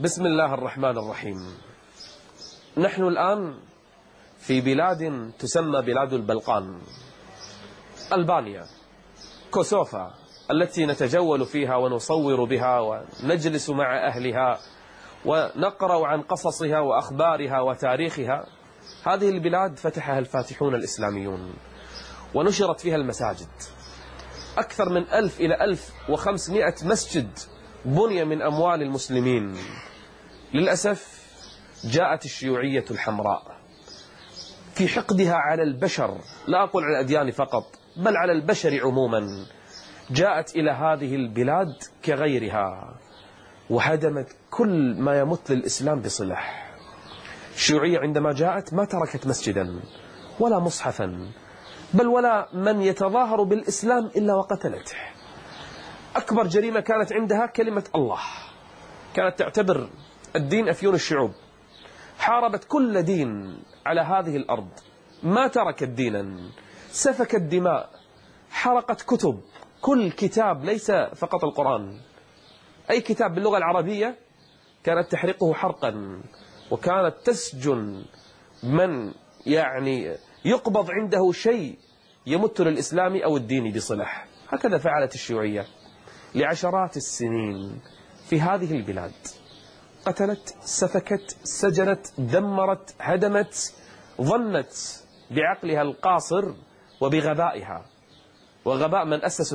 بسم الله الرحمن الرحيم. نحن الآن في بلاد تسمى بلاد البلقان، ألبانيا، كوسوفا، التي نتجول فيها ونصور بها ونجلس مع أهلها ونقرأ عن قصصها وأخبارها وتاريخها. هذه البلاد فتحها الفاتحون الإسلاميون ونشرت فيها المساجد، أكثر من 1000 إلى 1500 مسجد بني من أموال المسلمين. للأسف جاءت الشيوعية الحمراء في حقدها على البشر، لا أقول على الأديان فقط بل على البشر عموما، جاءت إلى هذه البلاد كغيرها وهدمت كل ما يمت للإسلام بصلح. الشيوعية عندما جاءت ما تركت مسجدا ولا مصحفا بل ولا من يتظاهر بالإسلام إلا وقتلته. أكبر جريمة كانت عندها كلمة الله، كانت تعتبر الدين أفيون الشعوب، حاربت كل دين على هذه الأرض، ما تركت دينا، سفكت دماء، حرقت كتب، كل كتاب ليس فقط القرآن، أي كتاب باللغة العربية كانت تحرقه حرقا، وكانت تسجن من يقبض عنده شيء يمت للإسلام أو الدين بصلح. هكذا فعلت الشيوعية لعشرات السنين في هذه البلاد، قتلت، سفكت، سجنت، دمرت، هدمت، ظنت بعقلها القاصر وبغبائها وغباء من أسسوا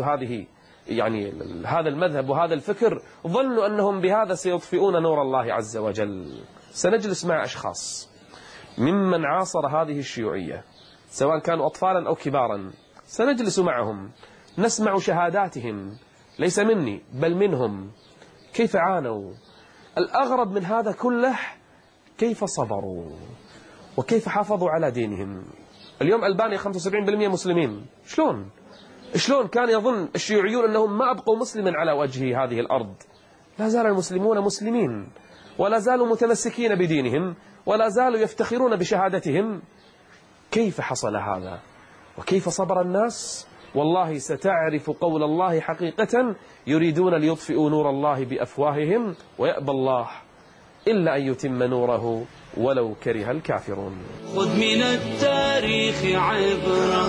هذا المذهب وهذا الفكر، ظنوا أنهم بهذا سيطفئون نور الله عز وجل. سنجلس مع أشخاص ممن عاصر هذه الشيوعية سواء كانوا أطفالا أو كبارا، سنجلس معهم نسمع شهاداتهم، ليس مني بل منهم، كيف عانوا. الأغرب من هذا كله كيف صبروا وكيف حافظوا على دينهم. اليوم ألبانيا 75% مسلمين. شلون كان يظن الشيوعيون أنهم ما أبقوا مسلما على وجه هذه الأرض؟ لا زال المسلمون مسلمين، ولا زالوا متمسكين بدينهم، ولا زالوا يفتخرون بشهادتهم. كيف حصل هذا وكيف صبر الناس؟ والله ستعرف قول الله حقيقة: يريدون ليطفئوا نور الله بأفواههم ويأبى الله إلا أن يتم نوره ولو كره الكافرون. خذ من التاريخ عبرة.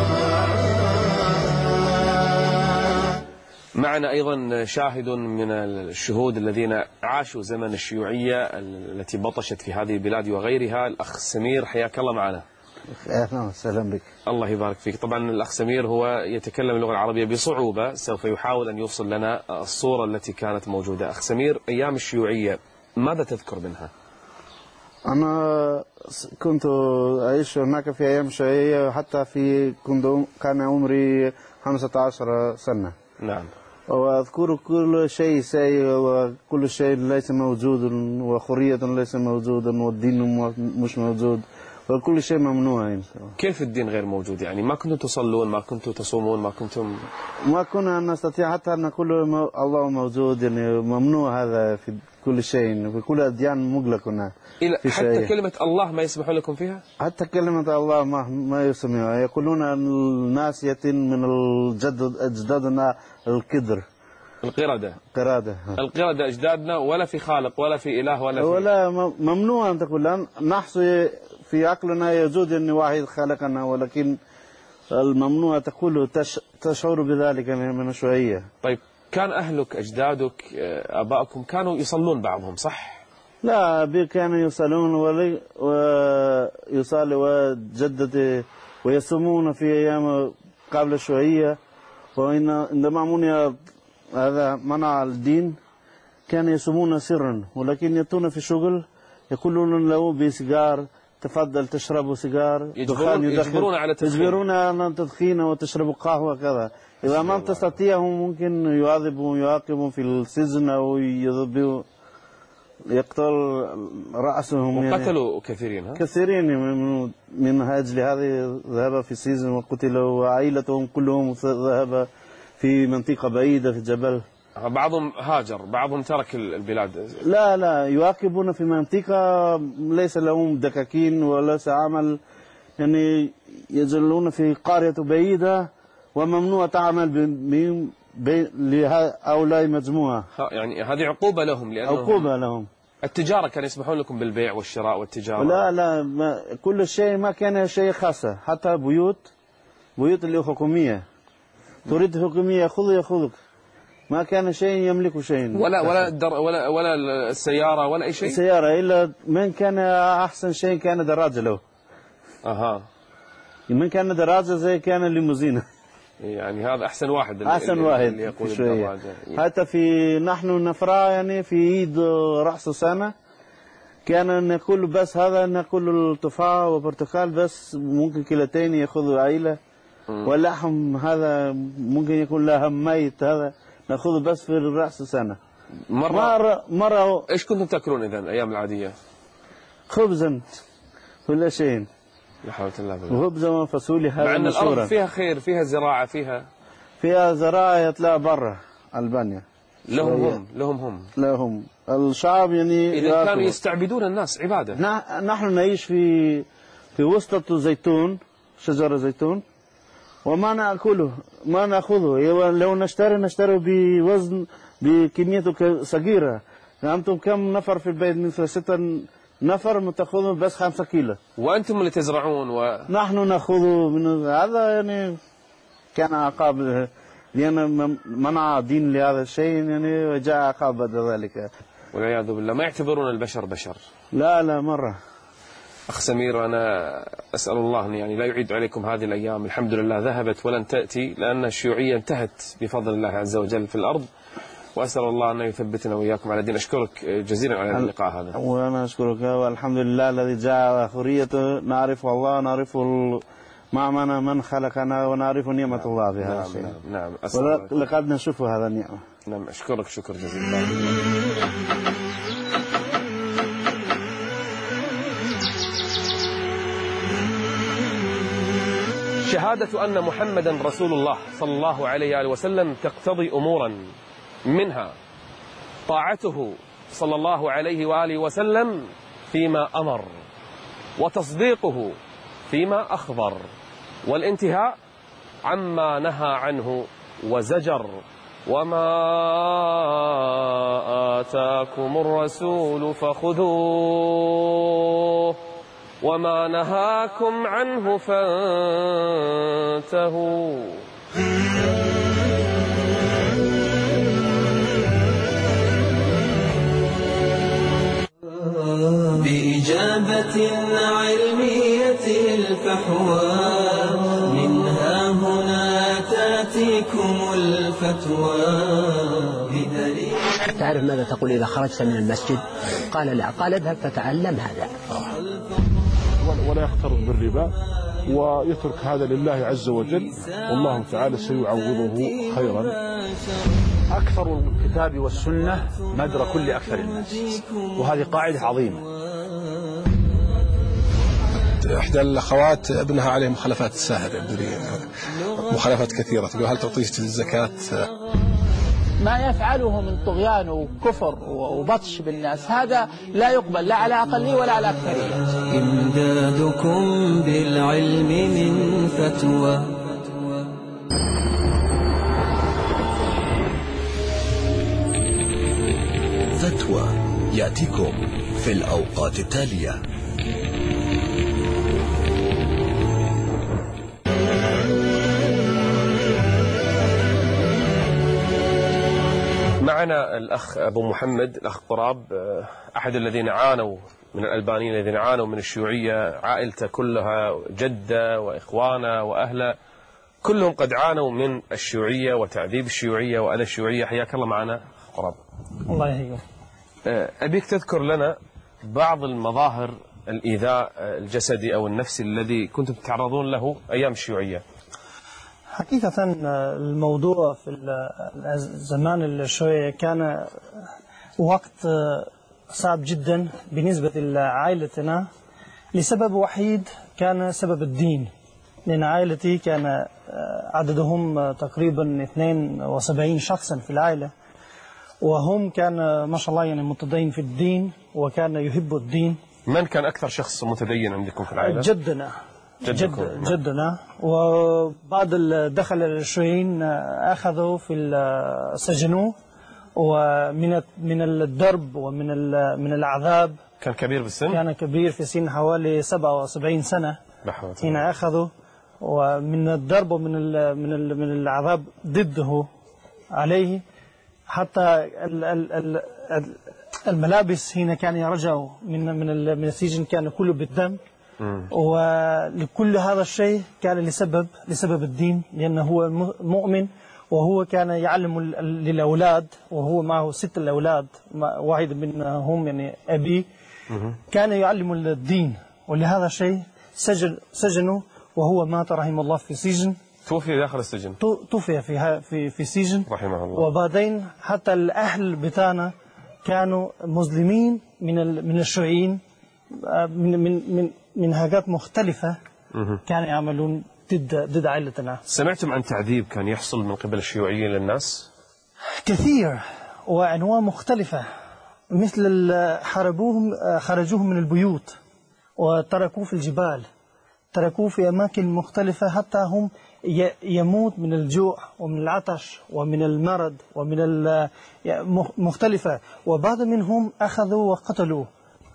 معنا أيضا شاهد من الشهود الذين عاشوا زمن الشيوعية التي بطشت في هذه البلاد وغيرها، الأخ سمير، حياك الله معنا. أهلا وسهلا بك. الله يبارك فيك. طبعا الأخ سمير هو يتكلم اللغة العربية بصعوبة، سوف يحاول أن يوصل لنا الصورة التي كانت موجودة. أخ سمير، أيام الشيوعية ماذا تذكر منها؟ أنا كنت أعيش هناك في أيام الشيوعية، حتى كان عمري 15 سنة. نعم. وأذكر كل شيء سيء وكل شيء ليس موجود، وحرية ليس موجودا، والدين مش موجود، وكل شيء ممنوع. كيف الدين غير موجود؟ ما كنتم تصلون، ما كنتم تصومون، ما كنا نستطيع حتى أن نقول الله موجود. ممنوع هذا في كل شيء، في كل الأديان مغلق هنا. حتى كلمة الله ما يسمحون لكم فيها؟ حتى كلمة الله ما يسمعها. يقولون الناس يتم من أجدادنا القردة أجدادنا، ولا في خالق ولا في إله ولا ممنوع أن تقول. نحصي في عقلنا يجوز أن واحد خلقنا، ولكن الممنوع تقول تشعر بذلك من شوية. طيب، كان أهلك، أجدادك، أبائكم كانوا يصلون بعضهم صح؟ لا، كانوا يصلون ويصلي وجدد ويصومون في أيام قبل شوية. وعندما منع هذا منع الدين كانوا يصومون سرا، ولكن يأتون في شغل يقولون له بسيجار: تفضل تشربوا سيجار. يجبرون على التدخين، يجبرون على التدخين وتشربوا قهوة كذا. إذا ما تستطيع ممكن يعاقبوا في السجن أو يقتل رأسهم. وقتلوا كثيرين. كثيرين من أجل هذه ذهب في السجن وقتلوا، وعائلتهم كلهم ذهب في منطقة بعيدة في الجبل. بعضهم هاجر، بعضهم ترك البلاد. لا، يواكبون في منطقة ليس لهم دكاكين وليس عمل، يجلون في قرية بعيدة وممنوع تعمل لهؤلاء مجموعة. هذه عقوبة لهم، عقوبة لهم. التجارة كانوا يسمحون لكم بالبيع والشراء والتجارة؟ لا ما كل شيء ما كان شيء خاصة، حتى بيوت اللي حكومية، تريد حكومية يأخذك، ما كان شيء يملك شيء. ولا السيارة ولا أي شيء؟ السيارة إلا من كان أحسن شيء كان دراجة له. من كان دراجة زي كان الليموزين. يعني هذا أحسن واحد. أحسن واحد اللي يقول شوية. حتى في نحن نفرع يعني في عيد رأس السنة كان نأكل بس هذا، نأكل التفاح وبرتقال بس، ممكن كيلتين يأخذوا عائلة. واللحم هذا ممكن يكون لحم ميت، هذا نأخذه بس في رأس السنة. مرة إيش كنتم تأكلون إذن أيام العادية؟ خبزا كل شيء. لا حول الله بالله. خبزا وفاصوليا. هذا مع أن الأرض فيها خير، فيها زراعة، فيها زراعة يطلع برا ألبانيا. لهم الشعب يعني إذا كانوا يستعبدون الناس عبادة. نحن نعيش في وسط زيتون، شجرة زيتون، وما نأكله ما نأخذه. لو نشتري بوزن بكمية صغيرة. أنتم كم نفر في البيت؟ مثل 6 نفر تأخذون بس 5 كيلو. وأنتم اللي تزرعون نحن نأخذه من هذا. يعني كان عقاب، لأن منع دين لهذا الشيء، يعني وجاء عقاب بعد ذلك. والعياذ بالله. ما يعتبرون البشر بشر؟ لا مرة. أخ سمير، أنا أسأل الله أن يعني لا يعيد عليكم هذه الأيام. الحمد لله ذهبت ولن تأتي، لأن الشيوعية انتهت بفضل الله عز وجل في الأرض، وأسأل الله أن يثبتنا وإياكم على الدين. أشكرك جزيلا على اللقاء هذا. وأنا أشكرك، والحمد لله الذي جاء حريته. نعرف الله، نعرف معنا من خلقنا، ونعرف نعمة الله في هذا الشيء. نعم. لقد نشوف هذا النعمة. نعم. أشكرك شكر جزيلا. شهادة أن محمدا رسول الله صلى الله عليه وآله وسلم تقتضي أمورا، منها طاعته صلى الله عليه وآله وسلم فيما أمر، وتصديقه فيما أخبر، والانتهاء عما نهى عنه وزجر. وما آتاكم الرسول فخذوه وما نهاكم عنه فانتهوا. بإجابة علمية الفحوى منها هنا تأتيكم الفتوى. تعرف ماذا تقول إذا خرجت من المسجد؟ قال لا. قال اذهب فتعلم هذا. ولا يقترض بالربا ويترك هذا لله عز وجل، والله تعالى سيعوضه خيرا. أكثر الكتاب والسنة مدرك كل أكثر الناس، وهذه قاعدة عظيمة. إحدى الأخوات ابنها عليه مخالفات ساهرة، مخالفات كثيرة. تقول هل تعطيه الزكاة؟ ما يفعله من طغيان وكفر وبطش بالناس هذا لا يقبل، لا على أقلية ولا على أكثرية. إمدادكم بالعلم من فتوى. فتوى يأتيكم في الأوقات التالية. معنا الأخ أبو محمد، الأخ قراب، أحد الذين عانوا من الألبانيين، الذين عانوا من الشيوعية. عائلته كلها، جدة وإخوانه وأهله كلهم قد عانوا من الشيوعية وتعذيب الشيوعية وأذى الشيوعية. حياك الله معنا قراب. الله يحييك. أبيك تذكر لنا بعض المظاهر الإيذاء الجسدي أو النفسي الذي كنتم تتعرضون له أيام الشيوعية. حقيقة الموضوع في الزمان الشيوعي كان وقت صعب جدا بالنسبة لعائلتنا، لسبب وحيد كان سبب الدين. لأن عائلتي كان عددهم تقريبا 72 شخصا في العائلة، وهم كان ما شاء الله يعني متدين في الدين، وكان يحب الدين. من كان أكثر شخص متدين عندكم في العائلة؟ جدنا. وبعد دخل الشيوعيين أخذوا في السجنوه ومن الضرب من العذاب. كان كبير بالسن؟ كان كبير في سن حوالي 77 سنة حين أخذه، ومن الضرب من العذاب ضده عليه. حتى الملابس هنا كان يرجعوا من السجن كان كله بالدم. ولكل هذا الشيء كان لسبب الدين، لأنه هو مؤمن، وهو كان يعلم للأولاد، وهو معه 6 أولاد، واحد منهم يعني أبي، كان يعلم الدين، ولهذا الشيء سجنه، وهو مات رحمه الله في سجن. توفي داخل السجن؟ توفي في سجن رحمه الله. وبعدين حتى الأهل بتاعنا كانوا مسلمين من الشيوعيين، من حاجات مختلفة كانوا يعملون ضد عائلتنا. سمعتم عن تعذيب كان يحصل من قبل الشيوعيين للناس؟ كثير وأنواع مختلفة، مثل خرجوهم من البيوت وتركوه في الجبال، تركوه في أماكن مختلفة، حتى هم يموت من الجوع ومن العطش ومن المرض ومن مختلفة. وبعض منهم أخذوا وقتلوا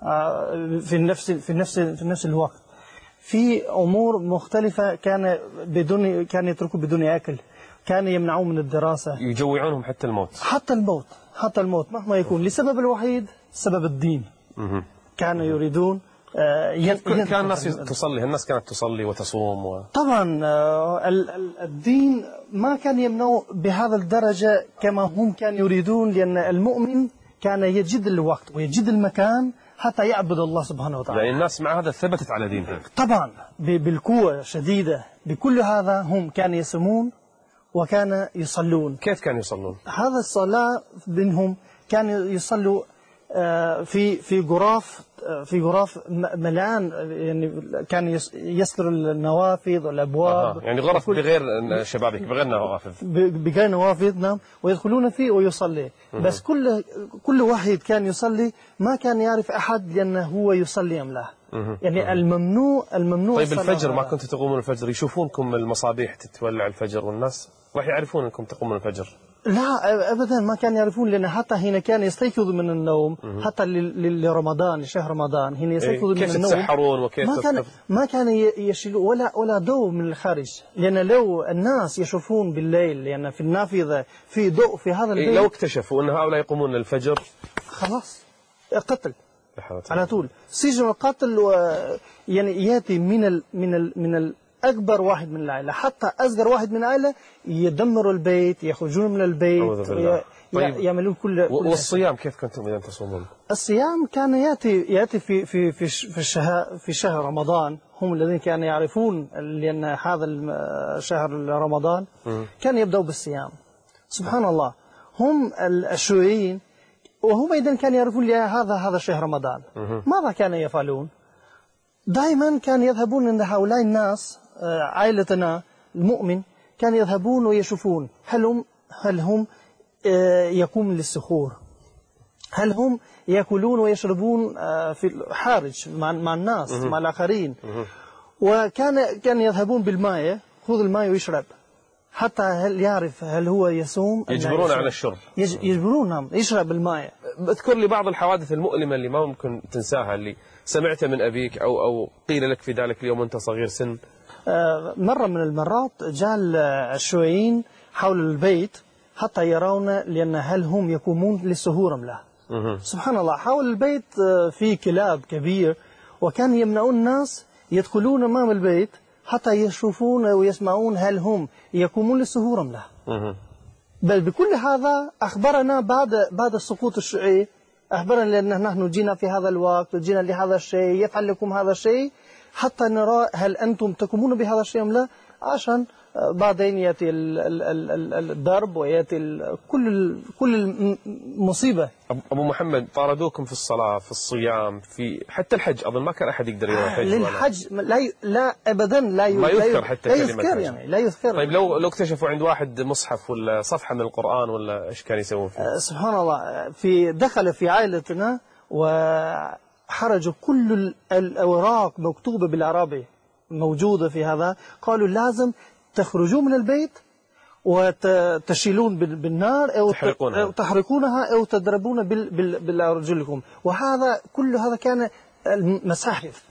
في نفس الوقت. في أمور مختلفة كان يتركوا بدون أكل، كان يمنعون من الدراسة، يجوعونهم حتى الموت مهما يكون، لسبب الوحيد سبب الدين. كانوا يريدون كان الناس تصلي، الناس كانت تصلي وتصوم طبعا الدين ما كان يمنعوا بهذا الدرجة كما هم كانوا يريدون، لأن المؤمن كان يجد الوقت ويجد المكان حتى يعبد الله سبحانه وتعالى. يعني الناس مع هذا ثبتت على دينها طبعا بالقوة شديدة. بكل هذا هم كانوا يصومون وكانوا يصلون. كيف كانوا يصلون؟ هذا الصلاة منهم كانوا يصلوا في غرف ملان، يعني كان يستر النوافذ والابواب. يعني غرف بغير شبابيك، بغير نوافذ. نعم. ويدخلون فيه ويصلي. بس كل واحد كان يصلي، ما كان يعرف احد لانه هو يصلي ام لا. يعني الممنوع. طيب الفجر ما كنتوا تقومون الفجر؟ يشوفونكم المصابيح تتولع الفجر والناس راح يعرفون انكم تقومون الفجر؟ لا أبدا ما كان يعرفون، لأن حتى هنا كان يستيقظوا من النوم، حتى لرمضان، لشهر رمضان هنا يستيقظوا من النوم. كيف تسحرون وكيف ما كان يشيلوا ولا ضوء من الخارج، لأن لو الناس يشوفون بالليل، لأن في النافذة في ضوء في هذا البيت، لو اكتشفوا أن هؤلاء يقومون الفجر خلاص قتل على طول. سجن القتل يعني يأتي من أكبر واحد من العائلة، حتى أصغر واحد من العائلة يدمروا البيت، يخرجون من البيت، يعملون كل والصيام كيف كنتم إذا تصومون؟ الصيام كان يأتي في شهر رمضان. هم الذين كانوا يعرفون لأن هذا شهر رمضان كان يبدأوا بالصيام. سبحان الله، هم الشيوعيين وهم أيضا كانوا يعرفون هذا شهر رمضان. ماذا كانوا يفعلون؟ دائما كانوا يذهبون عند هؤلاء الناس، عائلتنا المؤمن، كانوا يذهبون ويشوفون هل هم يقومون للسحور، هل هم يأكلون ويشربون في الخارج مع الناس، مع الآخرين. وكان يذهبون بالماء، خذ الماء ويشرب، حتى هل يعرف هل هو يصوم. يجبرون على الشرب، يجبرون يشرب الماء. اذكر لي بعض الحوادث المؤلمة اللي ما ممكن تنساها، اللي سمعت من أبيك أو قيل لك في ذلك اليوم وأنت صغير سن. مرة من المرات جاء الشيوعيين حول البيت حتى يرون لأن هل هم يقومون للسحور أم لا. سبحان الله، حول البيت في كلاب كبير، وكان يمنعون الناس يدخلون أمام البيت حتى يشوفون ويسمعون هل هم يقومون للسحور أم لا. بل بكل هذا أخبرنا بعد السقوط الشيوعي، أخبرنا لأن نحن جينا في هذا الوقت وجينا لهذا الشيء، يفعل لكم هذا الشيء حتى نرى هل أنتم تقومون بهذا الشيء أم لا، عشان بعدين يأتي الضرب ويأتي كل مصيبة. أبو محمد، طاردوكم في الصلاة، في الصيام، في حتى الحج. أظن ما كان أحد يقدر يروح الحج. للحج لا أبدا، ما يذكر حتى كلمة يعني لا يذكر. طيب لو اكتشفوا عند واحد مصحف ولا صفحة من القرآن ولا إيش كان يسوون فيه؟ سبحان الله، دخل في عائلتنا وحرجوا كل الأوراق مكتوبة بالعربي موجودة في هذا. قالوا لازم تخرجوا من البيت وتشيلون بالنار أو تحرقونها أو تضربون بالأرجلكم. وهذا كل هذا كان المصاحف.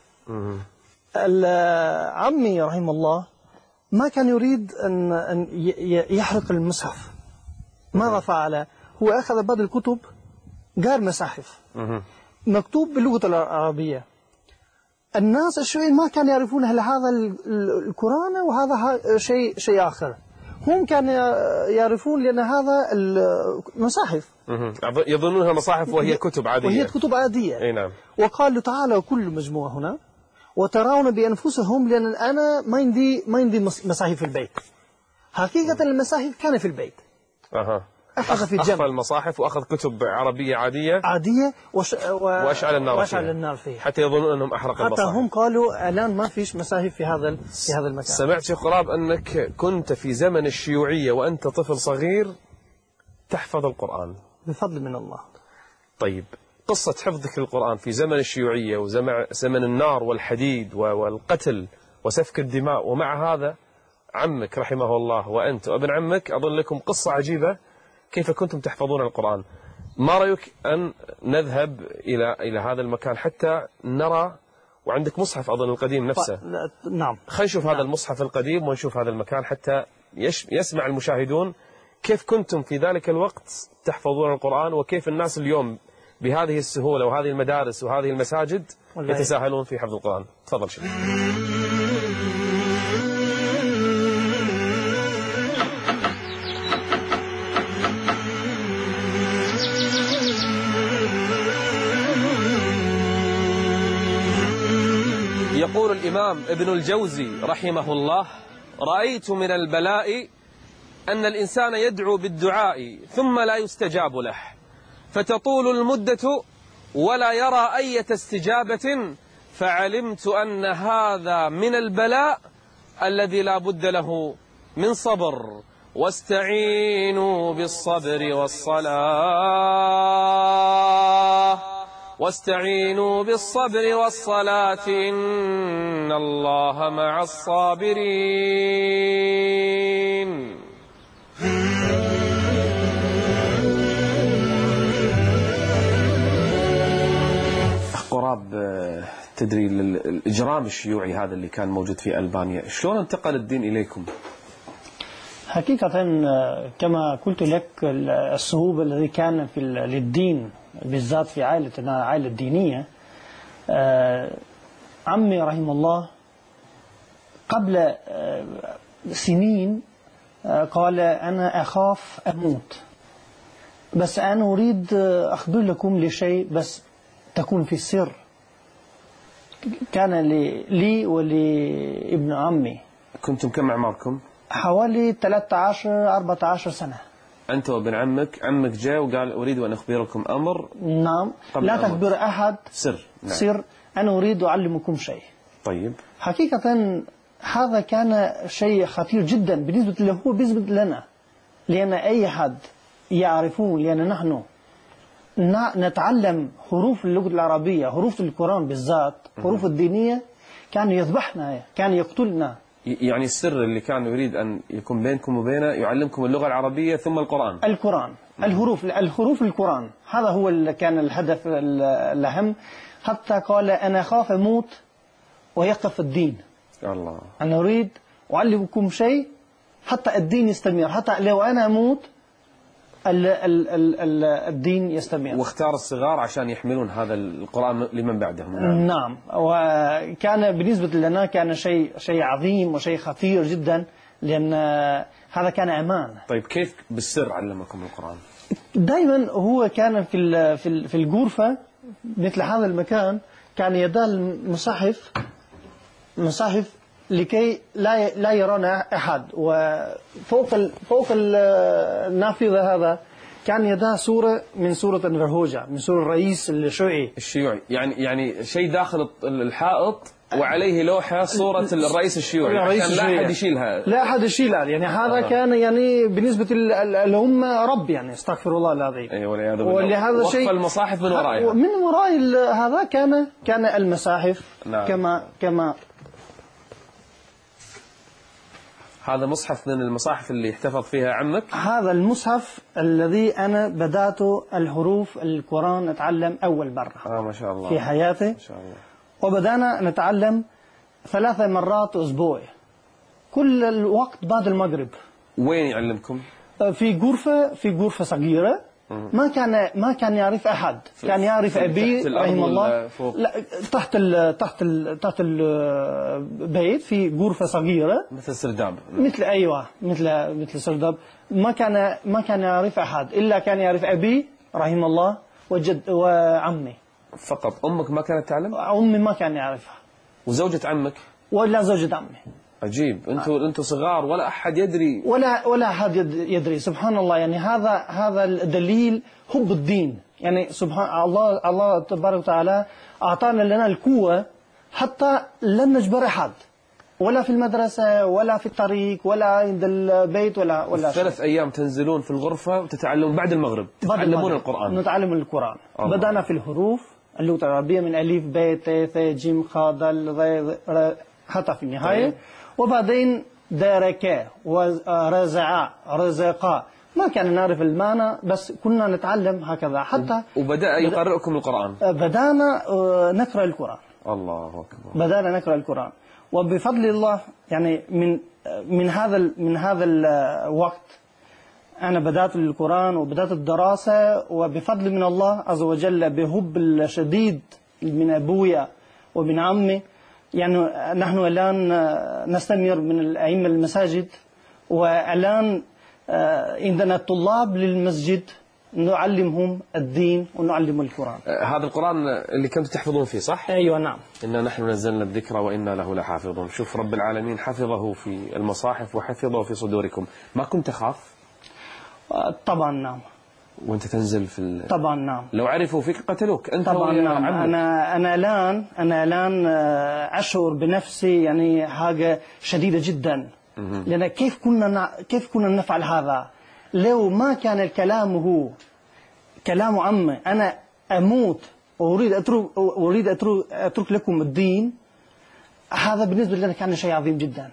عمي رحمه الله ما كان يريد أن يحرق المصحف. ماذا فعل؟ هو أخذ بعض الكتب قال مصاحف مكتوب باللغة العربية. الناس الشيوعيين ما كانوا يعرفون هل هذا القرآن وهذا شيء آخر. هم كانوا يعرفون لأن هذا المصاحف يظنونها مصاحف وهي كتب عادية. وهي كتب عادية. أي نعم. وقالوا تعالوا كل مجموعة هنا وترون بأنفسهم لأن أنا ما عندي مصاحف في البيت. حقيقة المصاحف كان في البيت. أخذ في الجنب. أخذ المصاحف وأخذ كتب عربية عادية وأشعل النار فيها حتى يظنون أنهم أحرق المصاحف. حتى هم قالوا الآن ما فيش مصاحف في هذا المكان. سمعت شيخ غراب أنك كنت في زمن الشيوعية وأنت طفل صغير تحفظ القرآن بفضل من الله. طيب قصة حفظك للقرآن في زمن الشيوعية وزمن النار والحديد والقتل وسفك الدماء، ومع هذا عمك رحمه الله وأنت وابن عمك أظن لكم قصة عجيبة كيف كنتم تحفظون القرآن. ما رأيك أن نذهب إلى هذا المكان حتى نرى، وعندك مصحف أظن القديم نفسه. نعم. خلينا نشوف هذا المصحف القديم ونشوف هذا المكان حتى يسمع المشاهدون كيف كنتم في ذلك الوقت تحفظون القرآن، وكيف الناس اليوم بهذه السهولة وهذه المدارس وهذه المساجد يتساهلون في حفظ القرآن. تفضل شيخ. يقول الإمام ابن الجوزي رحمه الله: رأيت من البلاء أن الإنسان يدعو بالدعاء ثم لا يستجاب له، فتطول المدة ولا يرى أي استجابة، فعلمت أن هذا من البلاء الذي لا بد له من صبر. واستعينوا بالصبر والصلاة إن الله مع الصابرين. غراب، تدري الإجرام الشيوعي هذا اللي كان موجود في ألبانيا شلون انتقل الدين إليكم؟ حقيقة كما قلت لك الصعوبة التي كان في للدين بالذات في عائلتنا عائلة دينية. عمي رحمه الله قبل سنين قال أنا أخاف أموت، بس أنا أريد أخبر لكم لشيء بس تكون في السر. كان لي ولابن عمي. كنتم كم أعماركم؟ حوالي 13-14 سنة. أنت وابن عمك جاء وقال أريد أن أخبركم أمر. نعم. لا تخبر أحد. سر. نعم. سر. أنا أريد أعلمكم شيء. طيب. حقيقة هذا كان شيء خطير جدا بالنسبة له وبالنسبة لنا، لأن أي حد يعرفون، لأن نحن نتعلم حروف اللغة العربية، حروف القرآن بالذات، حروف الدينية، كان يذبحنا، كان يقتلنا. يعني السر اللي كان يريد أن يكون بينكم وبينه يعلمكم اللغة العربية ثم القرآن. الحروف القرآن، هذا هو اللي كان الهدف الأهم. حتى قال أنا خاف أموت ويقف الدين. الله. أنا أريد أعلمكم شيء حتى الدين يستمر، حتى لو أنا أموت الدين يستمر. واختار الصغار عشان يحملون هذا القرآن لمن بعدهم. نعم. وكان بالنسبة لنا كان شيء عظيم وشيء خطير جدا، لأن هذا كان أمان. طيب كيف بالسر علمكم القرآن؟ دائما هو كان في الغرفة مثل هذا المكان، كان يداه المصاحف لكي لا يرانا أحد، وفوق النافذة هذا كان يداه صورة من صورة الرهوجة، من صورة الرئيس الشيوعي. يعني شيء داخل الحائط وعليه لوحة صورة الرئيس الشيوعي عشان لا أحد يشيلها. لا أحد يشيلها، يعني هذا كان يعني بالنسبة الأمة رب، يعني استغفر الله العظيم. أيوة والعياذ بالله. وقف المصاحف من ورائها. من وراء هذا كان المصاحف. نعم. كما هذا مصحف من المصاحف اللي احتفظ فيها عمك؟ هذا المصحف الذي أنا بدأت الحروف القرآن أتعلم أول مرة ما شاء الله في حياتي. ما شاء الله. وبدأنا نتعلم 3 مرات أسبوع، كل الوقت بعد المغرب. وين يعلمكم؟ في غرفة صغيرة، ما كان يعرف أحد، كان يعرف أبي رحمه الله. لا، تحت البيت في غرفة صغيرة مثل سرداب. مثل سرداب. ما كان يعرف أحد، إلا كان يعرف أبي رحمه الله وعمي فقط. أمك ما كانت تعلم؟ أمي ما كان يعرفها. وزوجة عمك؟ ولا زوجة عمي. عجيب. أنتوا صغار ولا أحد يدري؟ ولا أحد يدري. سبحان الله، يعني هذا الدليل حب الدين. يعني سبحان الله تبارك وتعالى أعطانا لنا القوة حتى لن نجبر أحد، ولا في المدرسة ولا في الطريق ولا عند البيت ولا 3 أيام تنزلون في الغرفة وتتعلمون بعد المغرب، تتعلمون القرآن. نتعلم القرآن. بدأنا في الحروف اللغة العربية من ألف ب ت ث ج خ د ذ ر حتى في النهاية. وبعدين درك ورزع رزق. ما كان نعرف المعنى، بس كنا نتعلم هكذا حتى. وبدأ يقرئكم القرآن؟ بدأنا نقرأ القرآن. الله أكبر. بدأنا نقرأ القرآن، وبفضل الله يعني من هذا الوقت أنا بدأت القرآن وبدأت الدراسة، وبفضل من الله عز وجل بحب الشديد من أبويا ومن عمي. يعني نحن الآن نستمر من الأئمة المساجد، والآن عندنا طلاب للمسجد نعلمهم الدين ونعلم القرآن. هذا القرآن اللي كنتوا تحفظون فيه صح؟ أيوة نعم. إنا نحن نزلنا الذكر وإنا له لحافظون. شوف رب العالمين حفظه في المصاحف وحفظه في صدوركم. ما كنت تخاف؟ طبعا نعم. وانت تنزل في طبعا نعم. لو عرفوا فيك قتلوك انت؟ طبعا نعم. انا الان اشعر بنفسي يعني حاجه شديده جدا. لان كيف كنا نفعل هذا لو ما كان الكلام كلام عمي. انا اموت واريد اترك لكم الدين. هذا بالنسبه لنا كان شيء عظيم جدا.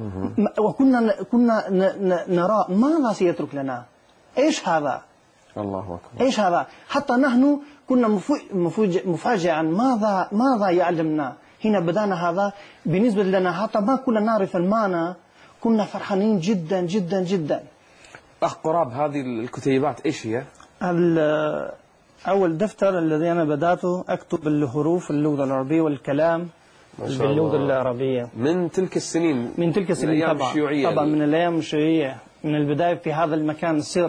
وكنا نرى ماذا سيترك لنا. ايش هذا؟ الله أكبر. ايش هذا؟ حتى نحن كنا مفاجئا ماذا يعلمنا. هنا بدأنا هذا بالنسبة لنا، حتى ما كنا نعرف المعنى كنا فرحانين جدا جدا جدا. أخ قراب، هذه الكتيبات إيش هي؟ أول دفتر الذي أنا بدأته أكتب الحروف اللغة العربية والكلام باللغة العربية من تلك السنين. من تلك السنين طبعا من الأيام الشيوعية، من البداية في هذا المكان السر.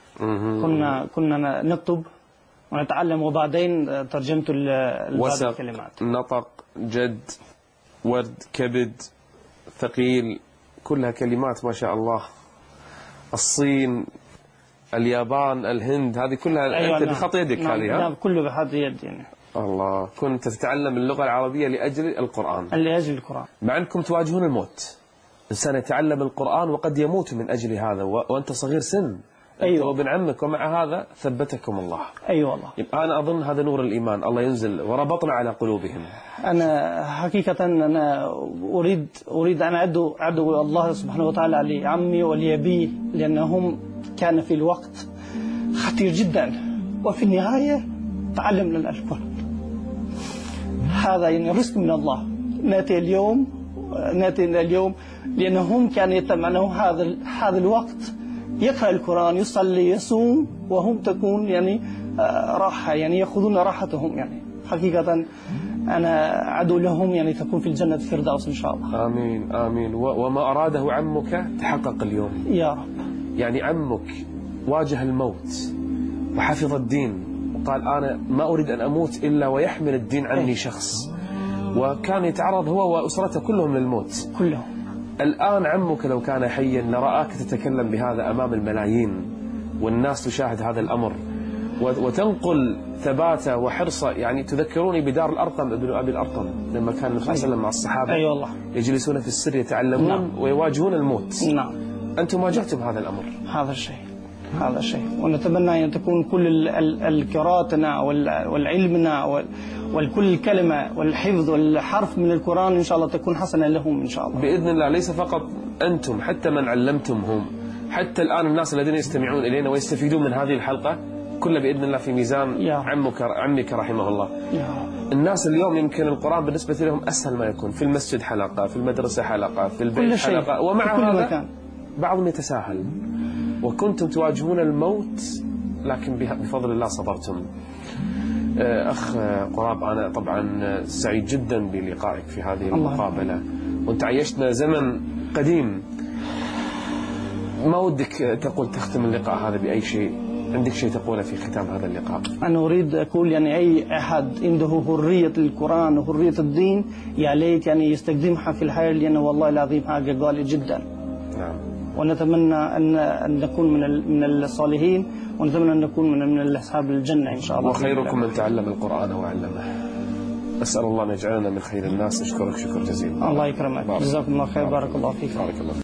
كنا نكتب ونتعلم، وبعدين ترجمت بعض الكلمات. نطق، جد، ورد، كبد، ثقيل، كلها كلمات ما شاء الله. الصين، اليابان، الهند، هذه كلها أيوة أنت بخط يدك. هذه نعم كله بخط يد يعني. الله. كنت تتعلم اللغة العربية لأجل القرآن. لأجل القرآن. مع أنكم تواجهون الموت. إنسان يتعلم القرآن وقد يموت من أجل هذا وأنت صغير سن. أيوة. وابن عمك، ومع هذا ثبتكم الله. أيوة والله. أنا أظن هذا نور الإيمان، الله ينزل وربطنا على قلوبهم. أنا حقيقة أنا أريد أن أدعو الله سبحانه وتعالى لعمي ولأبي، لأنهم كان في الوقت خطير جدا، وفي النهاية تعلمنا القرآن. هذا يعني رزق من الله. نأتي اليوم لأنهم كانوا يتمنون هذا الوقت يقرأ القرآن، يصلي، يصوم، وهم تكون يعني راحة، يعني يأخذون راحتهم. يعني حقيقة أنا أدعو لهم يعني تكون في الجنة الفردوس إن شاء الله. آمين آمين. وما أراده عمك تحقق اليوم يا رب. يعني عمك واجه الموت وحفظ الدين وقال أنا ما أريد أن أموت إلا ويحمل الدين عني شخص، وكان يتعرض هو وأسرته كلهم للموت كلهم. الآن عمك لو كان حيا لرآك تتكلم بهذا أمام الملايين، والناس تشاهد هذا الأمر وتنقل ثباته وحرصه. يعني تذكروني بدار الأرقم ابن أبي الأرقم لما كان النبي صلى الله عليه وسلم مع الصحابة. أي والله. يجلسون في السر يتعلمون. نعم. ويواجهون الموت. نعم. أنتم واجهتم هذا الأمر. هذا الشيء. هذا الشيء. ونتمنى أن تكون كل القراءتنا والعلمنا والكل كلمة والحفظ والحرف من القرآن إن شاء الله تكون حسنة لهم إن شاء الله بإذن الله. ليس فقط أنتم، حتى من علمتمهم، حتى الآن الناس الذين يستمعون إلينا ويستفيدون من هذه الحلقة كلها بإذن الله في ميزان عمك رحمه الله. الناس اليوم يمكن القرآن بالنسبة لهم أسهل ما يكون، في المسجد حلقة، في المدرسة حلقة، في البيت حلقة، ومع هذا بعضهم يتساهل. وكنتم تواجهون الموت لكن بفضل الله صبرتم. أخ قراب، أنا طبعا سعيد جدا بلقائك في هذه المقابلة، وانت عيشنا زمن قديم. ما ودك تقول تختم اللقاء هذا بأي شيء؟ عندك شيء تقوله في ختام هذا اللقاء؟ أنا أريد أقول يعني أي أحد عنده حرية القرآن وحرية الدين يا ليت يعني يستخدمها في الحياة، لأنه والله العظيم حاجة غالية جدا. نعم. ونتمنى أن نكون من الصالحين، ونتمنى أن نكون من أصحاب الجنة إن شاء الله. وخيركم من تعلم القرآن وعلمه. أسأل الله أن يجعلنا من خير الناس. أشكرك شكر جزيلا. الله يكرمك، جزاكم الله خير، بارك الله فيك. بارك الله.